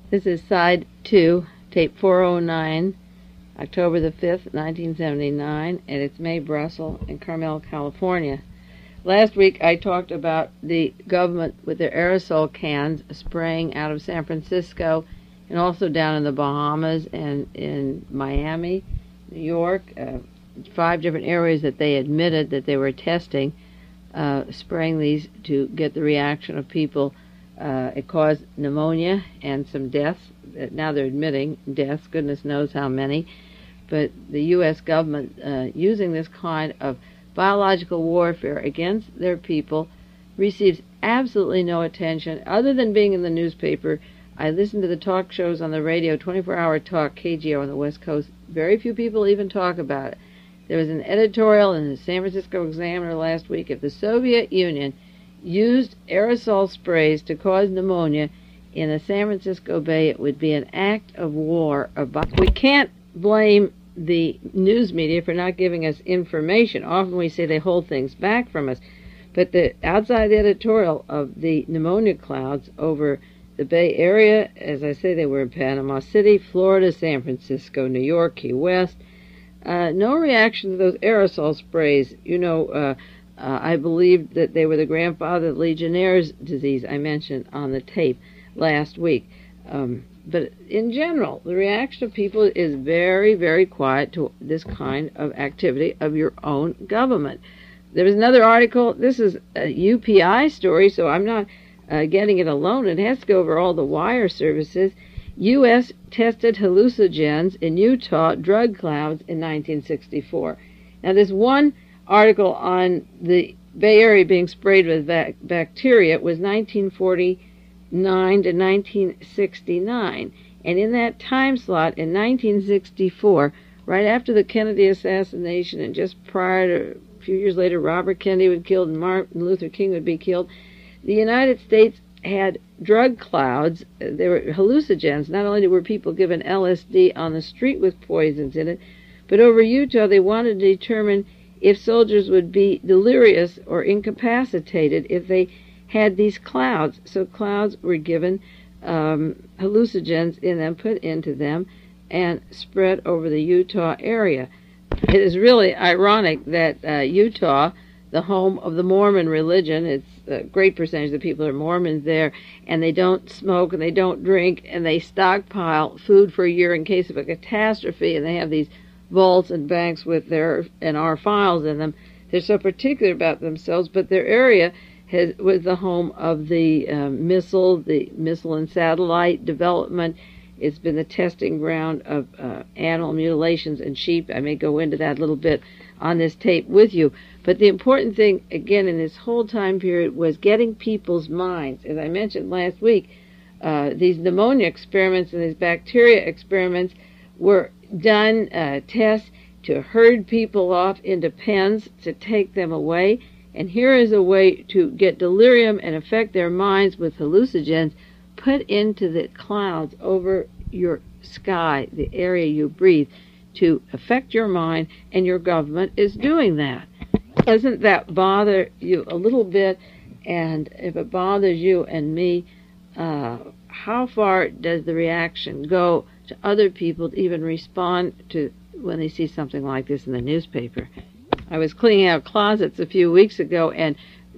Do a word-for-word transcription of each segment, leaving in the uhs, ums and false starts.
This is side two, tape four oh nine, October the fifth, nineteen seventy-nine, and it's Mae Brussel in Carmel, California. Last week I talked about the government with their aerosol cans spraying out of San Francisco and also down in the Bahamas and in Miami, New York, uh, five different areas that they admitted that they were testing, uh, spraying these to get the reaction of people. Uh, it caused pneumonia and some deaths. Now they're admitting deaths, goodness knows how many. But the U S government, uh, using this kind of biological warfare against their people, receives absolutely no attention other than being in the newspaper. I listen to the talk shows on the radio, twenty-four hour talk, K G O on the West Coast. Very few people even talk about it. There was an editorial in the San Francisco Examiner last week. If the Soviet Union used aerosol sprays to cause pneumonia in the San Francisco Bay, it would be an act of war. We can't blame the news media for not giving us information. Often we say they hold things back from us, but the outside editorial of the pneumonia clouds over the Bay Area, as I say, they were in Panama City, Florida, San Francisco, New York, Key West. Uh, no reaction to those aerosol sprays. You know, uh, uh, I believed that they were the grandfather of Legionnaire's disease I mentioned on the tape last week. Um, but in general, the reaction of people is very, very quiet to this kind of activity of your own government. There was another article. This is a U P I story, so I'm not uh, getting it alone. It has to go over all the wire services. U S tested hallucinogens in Utah drug clouds in nineteen sixty-four. Now, this one article on the Bay Area being sprayed with bac- bacteria was nineteen forty-nine to nineteen sixty-nine. And in that time slot, in nineteen sixty-four, right after the Kennedy assassination and just prior to, a few years later, Robert Kennedy would be killed and Martin Luther King would be killed, the United States had drug clouds. There were hallucinogens. Not only were people given L S D on the street with poisons in it, but over Utah they wanted to determine if soldiers would be delirious or incapacitated if they had these clouds. So clouds were given um, hallucinogens in them, put into them, and spread over the Utah area. It is really ironic that uh, Utah, the home of the Mormon religion, it's a great percentage of the people are Mormons there, and they don't smoke and they don't drink, and they stockpile food for a year in case of a catastrophe, and they have these vaults and banks with their and our files in them. They're so particular about themselves, but their area has, was the home of the um, missile, the missile and satellite development. It's been the testing ground of uh, animal mutilations and sheep. I may go into that a little bit on this tape with you. But the important thing, again, in this whole time period was getting people's minds. As I mentioned last week, uh, these pneumonia experiments and these bacteria experiments were done, uh, tests to herd people off into pens to take them away. And here is a way to get delirium and affect their minds with hallucinogens put into the clouds over your sky, the area you breathe, to affect your mind, and your government is doing that. Doesn't that bother you a little bit? And if it bothers you and me, uh, how far does the reaction go to other people to even respond to when they see something like this in the newspaper? I was cleaning out closets a few weeks ago and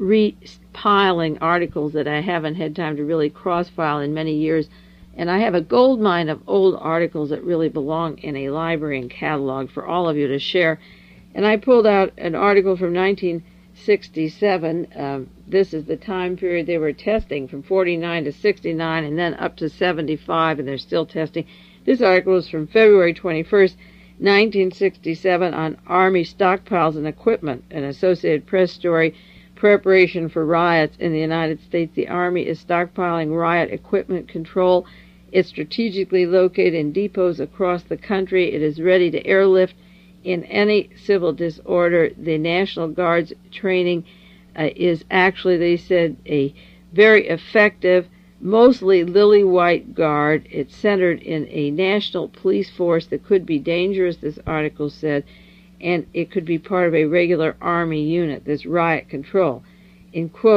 repiling articles that I haven't had time to really cross-file in many years, and I have a gold mine of old articles that really belong in a library and catalog for all of you to share. And I pulled out an article from nineteen sixty-seven. Um, this is the time period they were testing, from forty-nine to sixty-nine, and then up to seventy-five, and they're still testing. This article is from February twenty-first, nineteen sixty-seven, on Army stockpiles and equipment, an Associated Press story. Preparation for riots in the United States. The Army is stockpiling riot equipment control. It's strategically located in depots across the country. It is ready to airlift in any civil disorder. The National Guard's training uh, is actually, they said, a very effective, mostly lily-white guard. It's centered in a national police force that could be dangerous, this article said, and it could be part of a regular Army unit, this riot control. In quotes,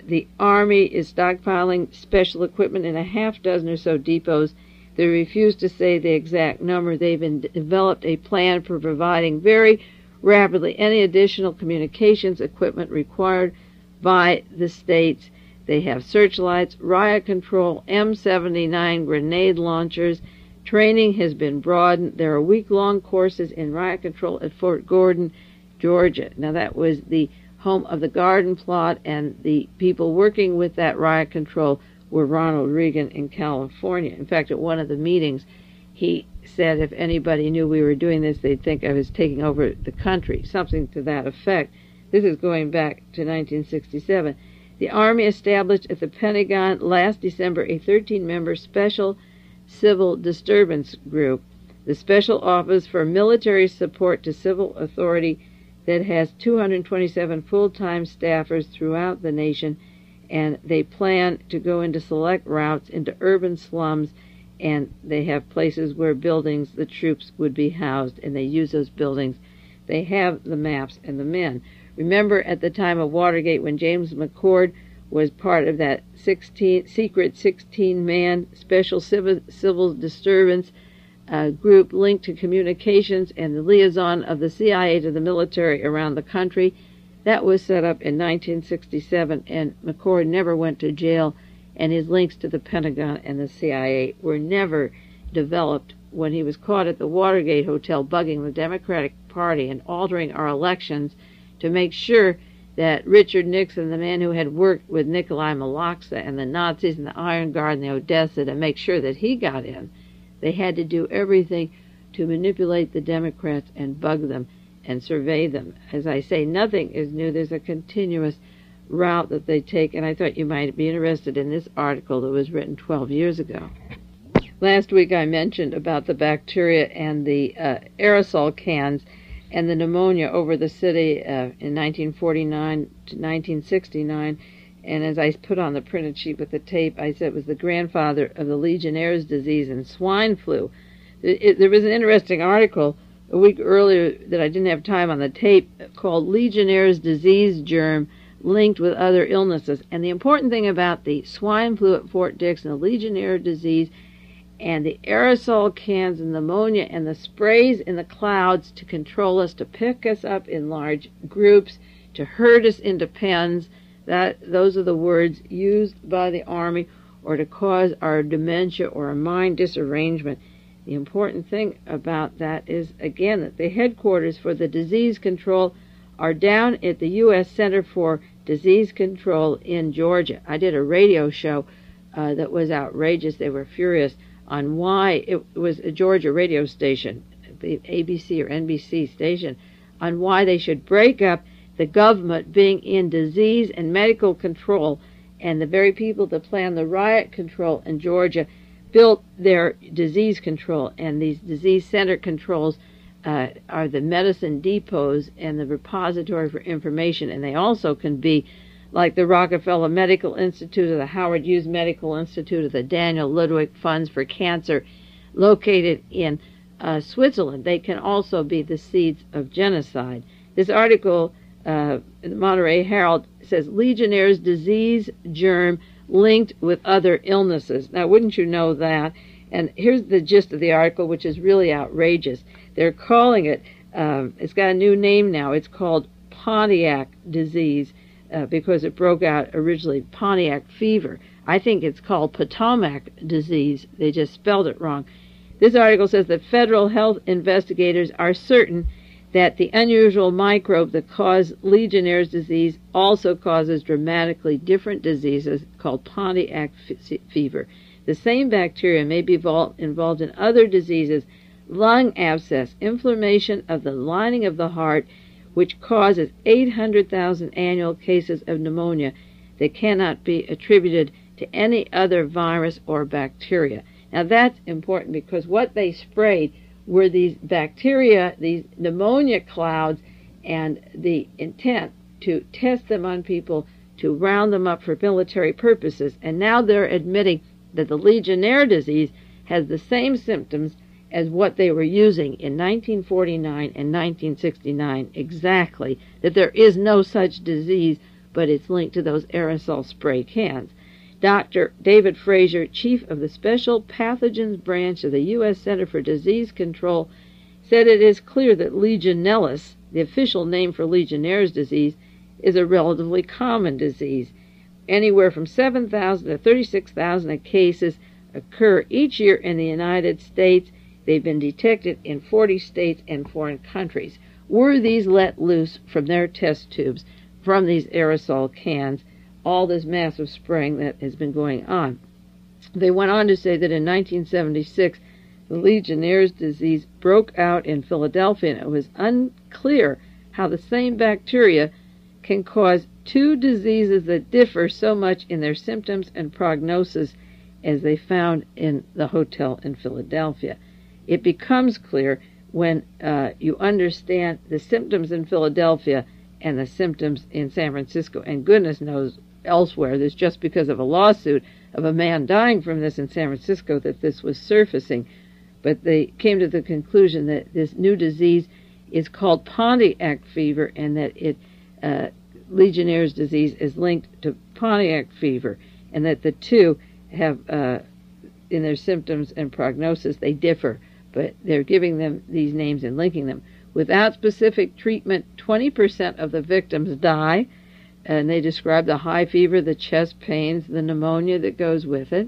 the Army is stockpiling special equipment in a half dozen or so depots. They refuse to say the exact number. They've been developed a plan for providing very rapidly any additional communications equipment required by the states. They have searchlights, riot control, M seventy-nine grenade launchers. Training has been broadened. There are week-long courses in riot control at Fort Gordon, Georgia. Now, that was the home of the Garden Plot, and the people working with that riot control were Ronald Reagan in California. In fact, at one of the meetings, he said if anybody knew we were doing this, they'd think I was taking over the country, something to that effect. This is going back to nineteen sixty-seven. The Army established at the Pentagon last December a thirteen-member Special Civil Disturbance Group, the Special Office for Military Support to Civil Authority, that has two hundred twenty-seven full-time staffers throughout the nation, and they plan to go into select routes into urban slums, and they have places where buildings the troops would be housed, and they use those buildings. They have the maps and the men. Remember at the time of Watergate when James McCord was part of that sixteen, secret sixteen-man special civil, civil disturbance uh, group linked to communications and the liaison of the C I A to the military around the country? That was set up in nineteen sixty-seven, and McCord never went to jail, and his links to the Pentagon and the C I A were never developed when he was caught at the Watergate Hotel bugging the Democratic Party and altering our elections to make sure that Richard Nixon, the man who had worked with Nikolai Malaksa and the Nazis and the Iron Guard and the Odessa to make sure that he got in. They had to do everything to manipulate the Democrats and bug them and survey them. As I say, nothing is new. There's a continuous route that they take, and I thought you might be interested in this article that was written twelve years ago. Last week I mentioned about the bacteria and the uh, aerosol cans and the pneumonia over the city uh, in nineteen forty-nine to nineteen sixty-nine, and as I put on the printed sheet with the tape, I said it was the grandfather of the Legionnaire's disease and swine flu. It, it, there was an interesting article a week earlier that I didn't have time on the tape called Legionnaire's Disease Germ Linked with Other Illnesses. And the important thing about the swine flu at Fort Dix and the Legionnaire disease and the aerosol cans and pneumonia and the sprays in the clouds to control us, to pick us up in large groups, to herd us into pens, that those are the words used by the Army, or to cause our dementia or a mind disarrangement. The important thing about that is, again, that the headquarters for the disease control are down at the U S Center for Disease Control in Georgia. I did a radio show uh, that was outrageous. They were furious on why it was a Georgia radio station, the A B C or N B C station, on why they should break up the government being in disease and medical control, and the very people that planned the riot control in Georgia built their disease control, and these disease center controls uh, are the medicine depots and the repository for information, and they also can be like the Rockefeller Medical Institute or the Howard Hughes Medical Institute or the Daniel Ludwig Funds for Cancer located in uh, Switzerland. They can also be the seeds of genocide. This article uh, in the Monterey Herald says Legionnaire's disease germ linked with other illnesses. Now, wouldn't you know that? And here's the gist of the article, which is really outrageous. They're calling it, um, it's got a new name now. It's called Pontiac disease. Uh, because it broke out originally Pontiac fever. I think it's called Potomac disease. They just spelled it wrong. This article says that federal health investigators are certain that the unusual microbe that caused Legionnaire's disease also causes dramatically different diseases called Pontiac f- fever. The same bacteria may be vol- involved in other diseases, lung abscess, inflammation of the lining of the heart, which causes eight hundred thousand annual cases of pneumonia that cannot be attributed to any other virus or bacteria. Now that's important because what they sprayed were these bacteria, these pneumonia clouds, and the intent to test them on people to round them up for military purposes. And now they're admitting that the Legionnaire disease has the same symptoms as what they were using in nineteen forty-nine and nineteen sixty-nine exactly, that there is no such disease but it's linked to those aerosol spray cans. Doctor David Frazier, chief of the Special Pathogens Branch of the U S Center for Disease Control, said it is clear that Legionellus, the official name for Legionnaire's disease, is a relatively common disease. Anywhere from seven thousand to thirty-six thousand cases occur each year in the United States. They've been detected in forty states and foreign countries. Were these let loose from their test tubes, from these aerosol cans, all this massive spraying that has been going on? They went on to say that in nineteen seventy-six, the Legionnaire's disease broke out in Philadelphia, and it was unclear how the same bacteria can cause two diseases that differ so much in their symptoms and prognosis as they found in the hotel in Philadelphia. It becomes clear when uh, you understand the symptoms in Philadelphia and the symptoms in San Francisco, and goodness knows elsewhere. There's just because of a lawsuit of a man dying from this in San Francisco that this was surfacing. But they came to the conclusion that this new disease is called Pontiac fever, and that it uh, Legionnaire's disease is linked to Pontiac fever, and that the two have, uh, in their symptoms and prognosis, they differ, but they're giving them these names and linking them. Without specific treatment, twenty percent of the victims die, and they describe the high fever, the chest pains, the pneumonia that goes with it.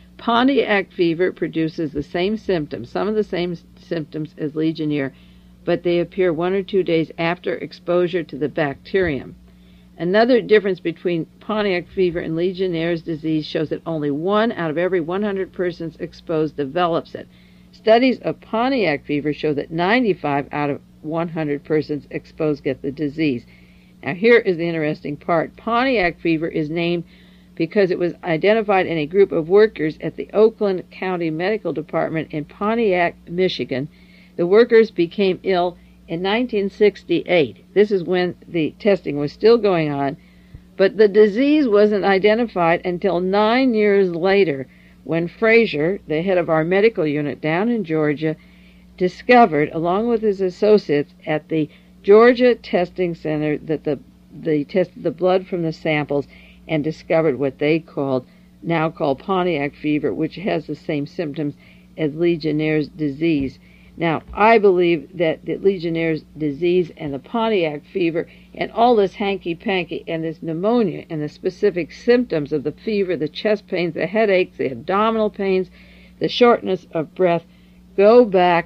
Pontiac fever produces the same symptoms, some of the same symptoms as Legionnaire, but they appear one or two days after exposure to the bacterium. Another difference between Pontiac fever and Legionnaire's disease shows that only one out of every one hundred persons exposed develops it. Studies of Pontiac fever show that ninety-five out of one hundred persons exposed get the disease. Now here is the interesting part. Pontiac fever is named because it was identified in a group of workers at the Oakland County Medical Department in Pontiac, Michigan. The workers became ill in nineteen sixty-eight. This is when the testing was still going on, but the disease wasn't identified until nine years later, when Frazier, the head of our medical unit down in Georgia, discovered, along with his associates at the Georgia Testing Center, that the they tested the blood from the samples and discovered what they called, now called Pontiac fever, which has the same symptoms as Legionnaire's disease. Now, I believe that the Legionnaire's disease and the Pontiac fever and all this hanky-panky and this pneumonia and the specific symptoms of the fever, the chest pains, the headaches, the abdominal pains, the shortness of breath, go back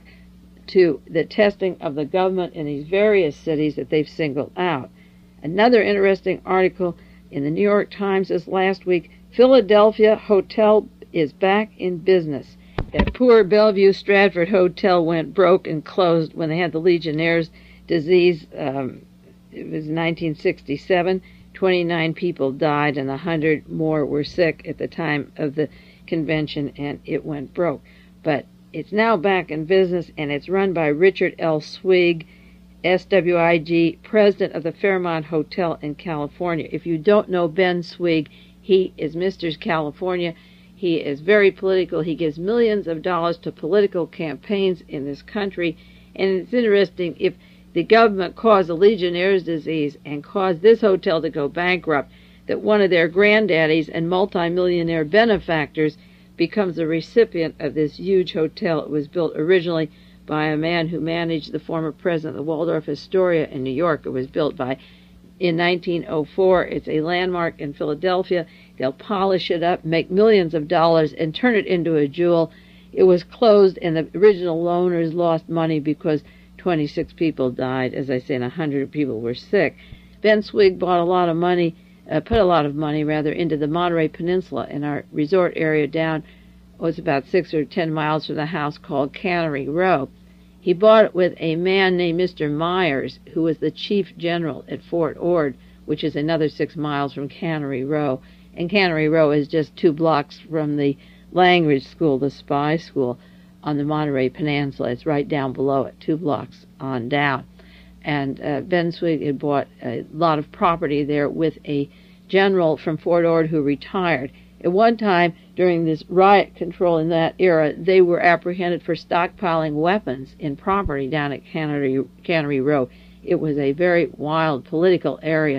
to the testing of the government in these various cities that they've singled out. Another interesting article in the New York Times this last week, Philadelphia hotel is back in business. That poor Bellevue Stratford Hotel went broke and closed when they had the Legionnaire's disease. Um, it was nineteen sixty-seven. twenty-nine people died and one hundred more were sick at the time of the convention, and it went broke. But it's now back in business, and it's run by Richard L. Swig, S W I G, president of the Fairmont Hotel in California. If you don't know Ben Swig, he is Mister California. He is very political. He gives millions of dollars to political campaigns in this country. And it's interesting, if the government caused the Legionnaire's disease and caused this hotel to go bankrupt, that one of their granddaddies and multimillionaire benefactors becomes the recipient of this huge hotel. It was built originally by a man who managed the former president of the Waldorf Astoria in New York. It was built by in nineteen oh four. It's a landmark in Philadelphia. They'll polish it up, make millions of dollars, and turn it into a jewel. It was closed, and the original owners lost money because twenty-six people died, as I say, and one hundred people were sick. Ben Swig bought a lot of money, uh, put a lot of money, rather, into the Monterey Peninsula in our resort area down, oh, it's about six or ten miles from the house, called Cannery Row. He bought it with a man named Mister Myers, who was the chief general at Fort Ord, which is another six miles from Cannery Row. And Cannery Row is just two blocks from the language school, the spy school, on the Monterey Peninsula. It's right down below it, two blocks on down. And uh, Ben Swig had bought a lot of property there with a general from Fort Ord who retired. At one time, during this riot control in that era, they were apprehended for stockpiling weapons in property down at Cannery, Cannery Row. It was a very wild political area,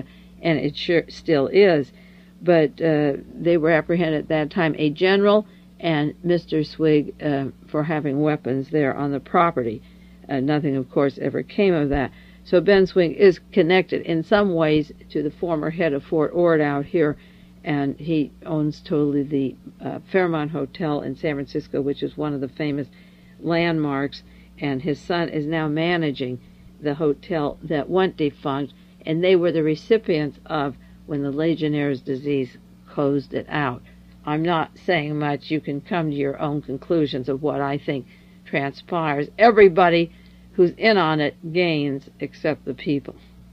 and it sure still is. But uh, they were apprehended at that time, a general and Mister Swig, uh, for having weapons there on the property. Uh, nothing, of course, ever came of that. So Ben Swig is connected in some ways to the former head of Fort Ord out here, and he owns totally the uh, Fairmont Hotel in San Francisco, which is one of the famous landmarks, and his son is now managing the hotel that went defunct, and they were the recipients of when the Legionnaire's disease closed it out. I'm not saying much. You can come to your own conclusions of what I think transpires. Everybody who's in on it gains except the people.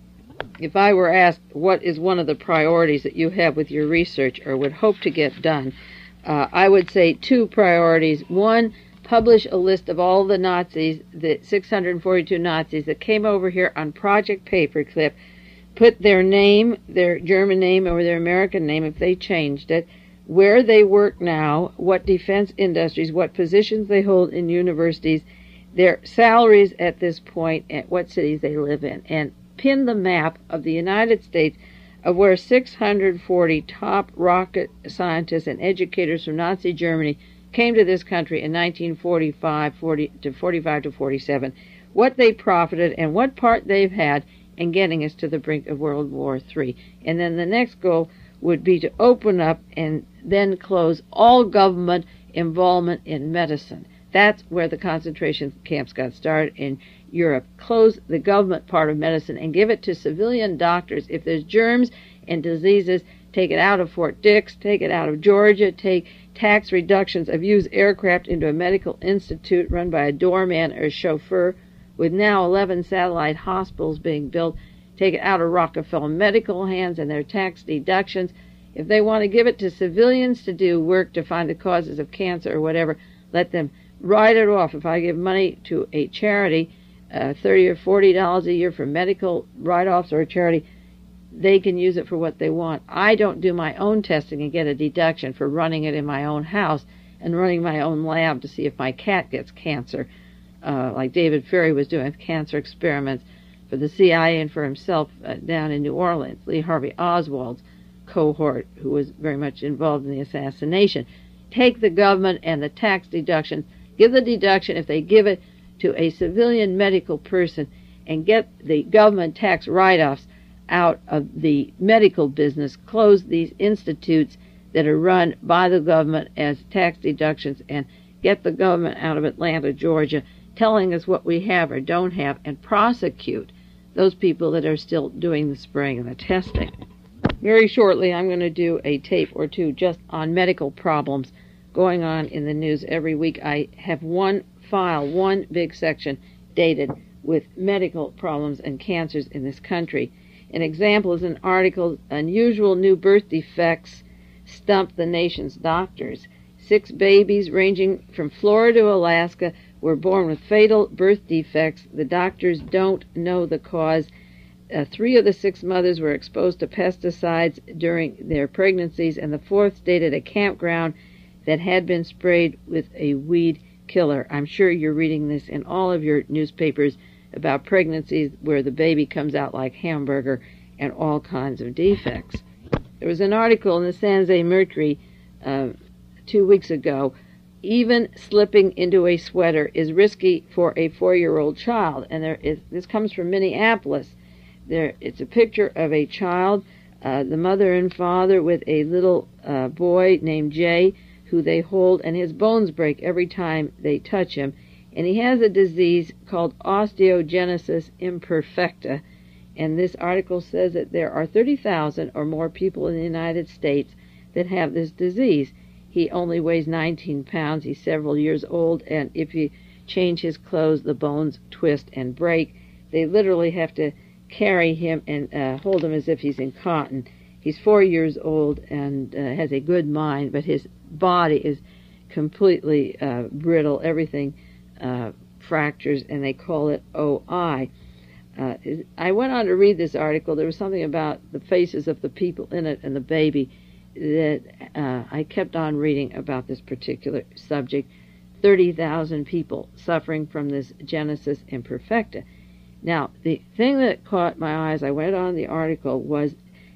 If I were asked what is one of the priorities that you have with your research or would hope to get done, uh, I would say two priorities. One, publish a list of all the Nazis, the six hundred forty-two Nazis that came over here on Project Paperclip, put their name, their German name or their American name if they changed it, where they work now, what defense industries, what positions they hold in universities, their salaries at this point, and what cities they live in, and pin the map of the United States of where six hundred forty top rocket scientists and educators from Nazi Germany came to this country in nineteen forty-five, forty to forty-five to forty-seven, what they profited and what part they've had in getting us to the brink of World War Three. And then the next goal would be to open up and then close all government involvement in medicine. That's where the concentration camps got started in Europe. Close the government part of medicine and give it to civilian doctors. If there's germs and diseases, take it out of Fort Dix, take it out of Georgia, take tax reductions of used aircraft into a medical institute run by a doorman or a chauffeur, with now eleven satellite hospitals being built. Take it out of Rockefeller medical hands and their tax deductions. If they want to give it to civilians to do work to find the causes of cancer or whatever, let them write it off. If I give money to a charity, uh, thirty or forty dollars a year for medical write-offs or a charity, they can use it for what they want. I don't do my own testing and get a deduction for running it in my own house and running my own lab to see if my cat gets cancer, uh, like David Ferrie was doing with cancer experiments for the C I A and for himself uh, down in New Orleans, Lee Harvey Oswald's cohort, who was very much involved in the assassination. Take the government and the tax deductions, give the deduction if they give it to a civilian medical person, and get the government tax write-offs out of the medical business. Close these institutes that are run by the government as tax deductions, and get the government out of Atlanta, Georgia, telling us what we have or don't have, and prosecute those people that are still doing the spraying and the testing. Very shortly, I'm going to do a tape or two just on medical problems going on in the news every week. I have one file, one big section dated with medical problems and cancers in this country. An example is an article, Unusual New Birth Defects Stump the Nation's Doctors. Six babies ranging from Florida to Alaska were born with fatal birth defects. The doctors don't know the cause. Uh, three of the six mothers were exposed to pesticides during their pregnancies, and the fourth stayed at a campground that had been sprayed with a weed killer. I'm sure you're reading this in all of your newspapers about pregnancies where the baby comes out like hamburger and all kinds of defects. There was an article in the San Jose Mercury uh, two weeks ago. Even slipping into a sweater is risky for a four-year-old child, and there is, this comes from Minneapolis. There, it's a picture of a child, uh, the mother and father with a little uh, boy named Jay, who they hold, and his bones break every time they touch him. And he has a disease called osteogenesis imperfecta. And this article says that there are thirty thousand or more people in the United States that have this disease. He only weighs nineteen pounds. He's several years old, and if you change his clothes, the bones twist and break. They literally have to carry him and uh, hold him as if he's in cotton. He's four years old and uh, has a good mind, but his body is completely uh, brittle. Everything uh, fractures, and they call it O I. Uh, I went on to read this article. There was something about the faces of the people in it and the baby that uh, I kept on reading about this particular subject. thirty thousand people suffering from this genesis imperfecta. Now, the thing that caught my eyes, I went on the article, was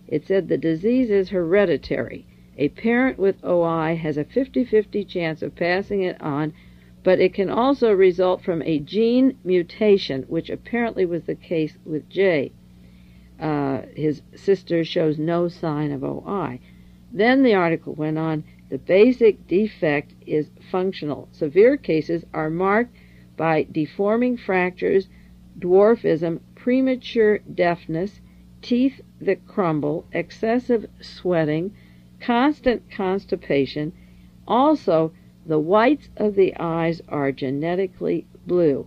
It said the disease is hereditary. A parent with O I has a fifty-fifty chance of passing it on, but it can also result from a gene mutation, which apparently was the case with Jay. Uh, his sister shows no sign of O I. Then the article went on, the basic defect is functional. Severe cases are marked by deforming fractures, dwarfism, premature deafness, teeth that crumble, excessive sweating, constant constipation. Also, the whites of the eyes are genetically blue.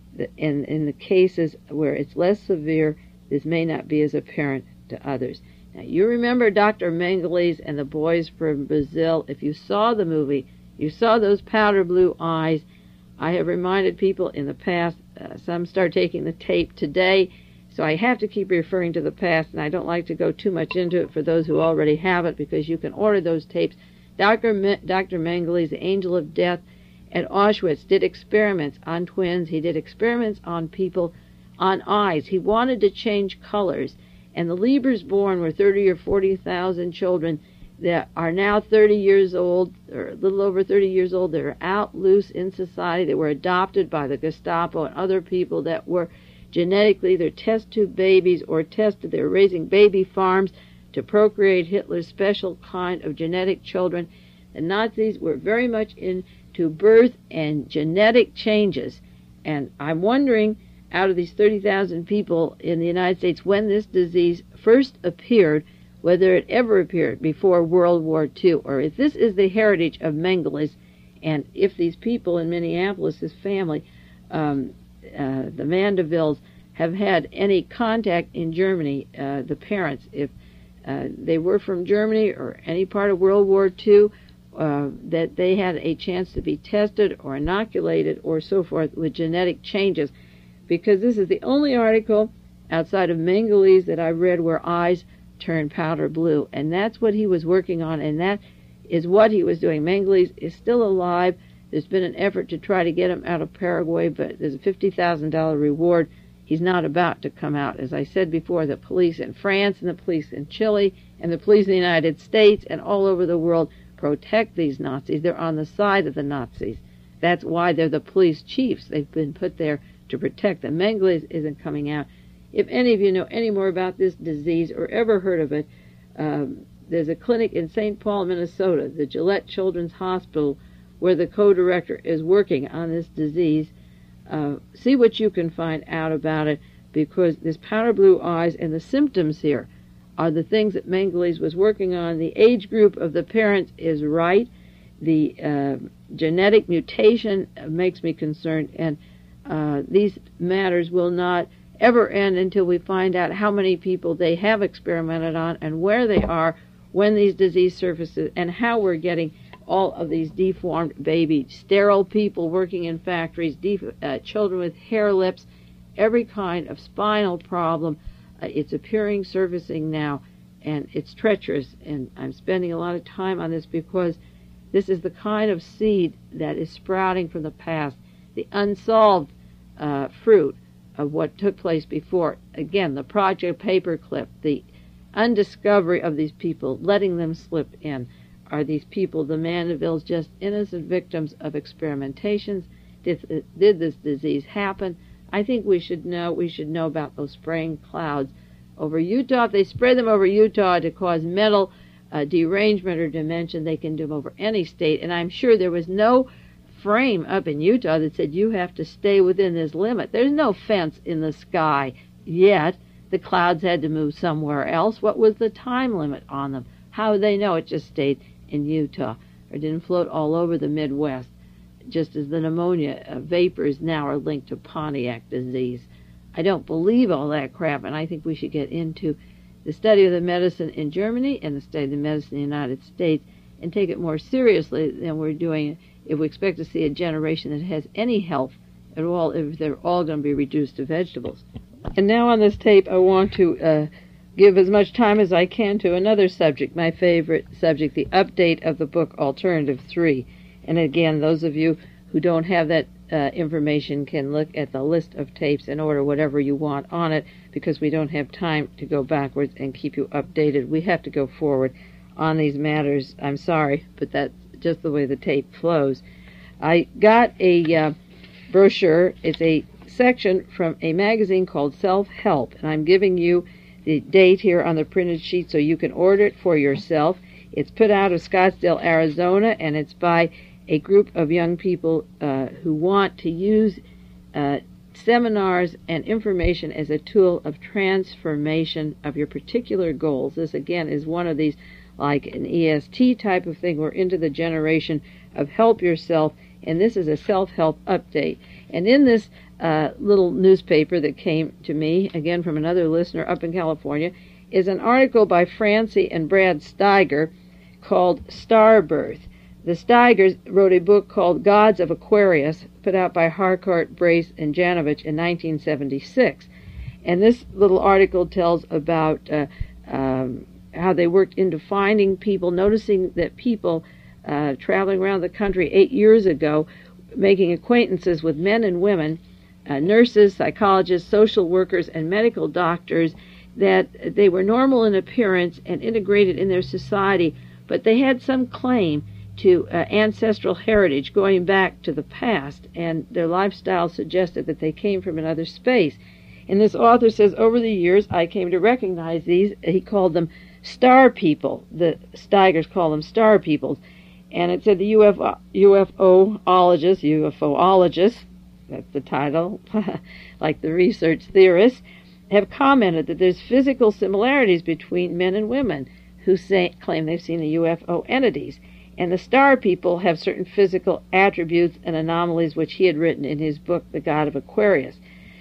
In, in the cases where it's less severe, this may not be as apparent to others. Now, you remember Doctor Mengele and the boys from Brazil. If you saw the movie, you saw those powder blue eyes. I have reminded people in the past, uh, some start taking the tape today, so I have to keep referring to the past, and I don't like to go too much into it for those who already have it, because you can order those tapes. Doctor Me- Doctor Mengele, the angel of death at Auschwitz, did experiments on twins. He did experiments on people, on eyes. He wanted to change colors. And the Liebers born were thirty or forty thousand children that are now thirty years old, or a little over thirty years old, that are out loose in society, that were adopted by the Gestapo and other people that were genetically either test tube babies or tested. They were raising baby farms to procreate Hitler's special kind of genetic children. The Nazis were very much into birth and genetic changes. And I'm wondering, out of these thirty thousand people in the United States, when this disease first appeared, whether it ever appeared before World War Two, or if this is the heritage of Mengele, and if these people in Minneapolis, his family, um, uh, the Mandevilles, have had any contact in Germany, uh, the parents, if uh, they were from Germany or any part of World War Two, uh, that they had a chance to be tested or inoculated or so forth with genetic changes. Because this is the only article outside of Mengele's that I've read where eyes turn powder blue. And that's what he was working on, and that is what he was doing. Mengele is still alive. There's been an effort to try to get him out of Paraguay, but there's a fifty thousand dollars reward. He's not about to come out. As I said before, the police in France and the police in Chile and the police in the United States and all over the world protect these Nazis. They're on the side of the Nazis. That's why they're the police chiefs. They've been put there to protect them. Mengele isn't coming out. If any of you know any more about this disease or ever heard of it, um, there's a clinic in Saint Paul, Minnesota, the Gillette Children's Hospital, where the co-director is working on this disease. Uh, see what you can find out about it, because this powder blue eyes and the symptoms here are the things that Mengele was working on. The age group of the parents is right. The uh, genetic mutation makes me concerned, and Uh, these matters will not ever end until we find out how many people they have experimented on and where they are when these disease surfaces, and how we're getting all of these deformed babies, sterile people working in factories, def- uh, children with hair lips, every kind of spinal problem. Uh, it's appearing, surfacing now, and it's treacherous. And I'm spending a lot of time on this because this is the kind of seed that is sprouting from the past, the unsolved uh, fruit of what took place before. Again, the Project Paperclip, the undiscovery of these people, letting them slip in. Are these people, the Mandevilles, just innocent victims of experimentations? Did, did this disease happen? I think we should know. We should know about those spraying clouds over Utah. If they spray them over Utah to cause mental uh, derangement or dementia, they can do them over any state. And I'm sure there was no frame up in Utah that said you have to stay within this limit. There's no fence in the sky yet. The clouds had to move somewhere else. What was the time limit on them? How would they know it just stayed in Utah or didn't float all over the Midwest, just as the pneumonia uh, vapors now are linked to Pontiac disease? I don't believe all that crap, and I think we should get into the study of the medicine in Germany and the study of the medicine in the United States and take it more seriously than we're doing if we expect to see a generation that has any health at all, if they're all going to be reduced to vegetables. And now on this tape, I want to uh, give as much time as I can to another subject, my favorite subject, the update of the book Alternative three. And again, those of you who don't have that uh, information can look at the list of tapes and order whatever you want on it, because we don't have time to go backwards and keep you updated. We have to go forward on these matters. I'm sorry, but that's just the way the tape flows. I got a uh, brochure. It's a section from a magazine called Self-Help, and I'm giving you the date here on the printed sheet so you can order it for yourself. It's put out of Scottsdale, Arizona, and it's by a group of young people uh, who want to use uh, seminars and information as a tool of transformation of your particular goals. This, again, is one of these, like an E S T type of thing. We're into the generation of help yourself, and this is a self-help update. And in this uh, little newspaper that came to me, again from another listener up in California, is an article by Francie and Brad Steiger called Starbirth. The Steigers wrote a book called Gods of Aquarius, put out by Harcourt, Brace, and Janovich in nineteen seventy-six. And this little article tells about uh, um, how they worked into finding people, noticing that people uh, traveling around the country eight years ago, making acquaintances with men and women, uh, nurses, psychologists, social workers, and medical doctors, that they were normal in appearance and integrated in their society, but they had some claim to uh, ancestral heritage going back to the past, and their lifestyle suggested that they came from another space. And this author says, over the years, I came to recognize these. He called them star people. The Steigers call them star peoples. And it said the U F O, UFOologists, UFOologists, that's the title, like the research theorists, have commented that there's physical similarities between men and women who say, claim they've seen the U F O entities. And the star people have certain physical attributes and anomalies, which he had written in his book, The God of Aquarius.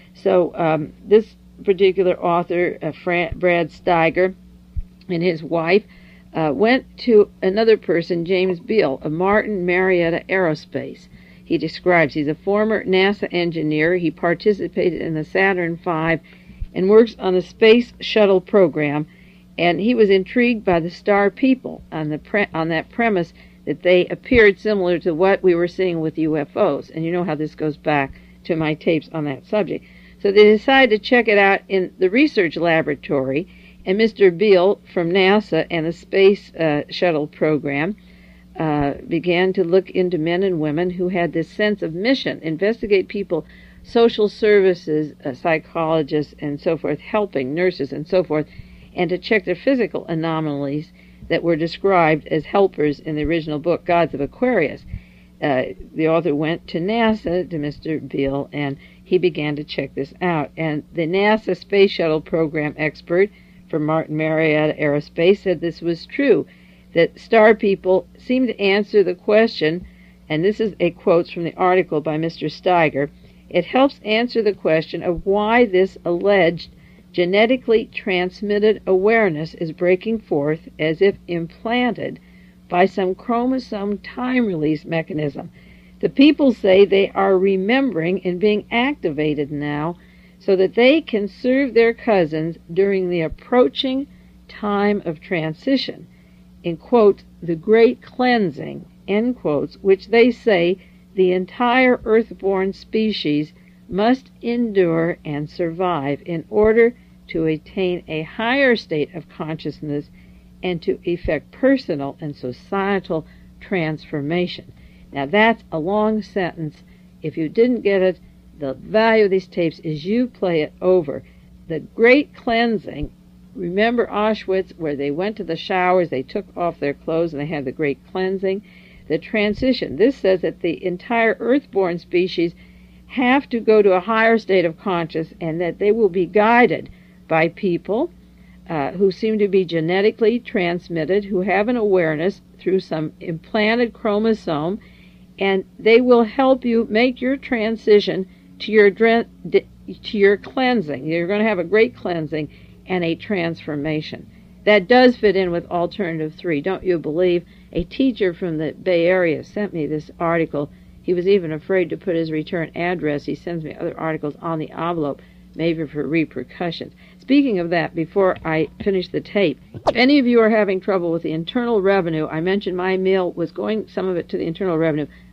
So um, this particular author, uh, Fran- Brad Steiger, and his wife uh, went to another person, James Beal, of Martin Marietta Aerospace. He describes he's a former NASA engineer. He participated in the Saturn five and works on the Space Shuttle program. And he was intrigued by the star people on the pre- on that premise that they appeared similar to what we were seeing with U F Os. And you know how this goes back to my tapes on that subject. So they decided to check it out in the research laboratory. And Mister Beal from NASA and the Space uh, Shuttle program uh, began to look into men and women who had this sense of mission, investigate people, social services, uh, psychologists, and so forth, helping nurses and so forth, and to check their physical anomalies that were described as helpers in the original book, Gods of Aquarius. Uh, the author went to NASA, to Mister Beal, and he began to check this out. And the NASA Space Shuttle program expert from Martin Marietta Aerospace said this was true, that star people seem to answer the question, and this is a quote from the article by Mister Steiger, it helps answer the question of why this alleged genetically transmitted awareness is breaking forth as if implanted by some chromosome time release mechanism. The people say they are remembering and being activated now so that they can serve their cousins during the approaching time of transition, in quote, the great cleansing, end quotes, which they say the entire earthborn species must endure and survive in order to attain a higher state of consciousness and to effect personal and societal transformation. Now that's a long sentence. If you didn't get it, the value of these tapes is you play it over. The great cleansing, remember Auschwitz, where they went to the showers, they took off their clothes, and they had the great cleansing? The transition, this says that the entire earthborn species have to go to a higher state of consciousness, and that they will be guided by people uh, who seem to be genetically transmitted, who have an awareness through some implanted chromosome, and they will help you make your transition to your to your cleansing. You're going to have a great cleansing and a transformation. That does fit in with Alternative three, don't you believe? A teacher from the Bay Area sent me this article. He was even afraid to put his return address. He sends me other articles on the envelope, maybe for repercussions. Speaking of that, before I finish the tape, if any of you are having trouble with the Internal Revenue, I mentioned my mail was going, some of it to the Internal Revenue,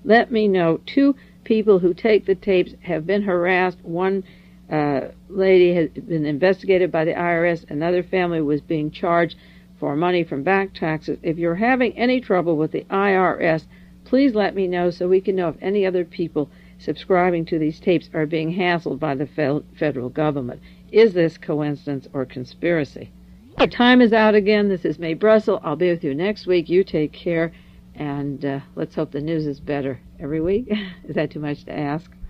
let me know. Two people who take the tapes have been harassed. One uh, lady has been investigated by the I R S. Another family was being charged for money from back taxes. If you're having any trouble with the I R S, please let me know so we can know if any other people subscribing to these tapes are being hassled by the fe- federal government. Is this coincidence or conspiracy? Our time is out again. This is Mae Brussell. I'll be with you next week. You take care, and uh, let's hope the news is better every week. Is that too much to ask?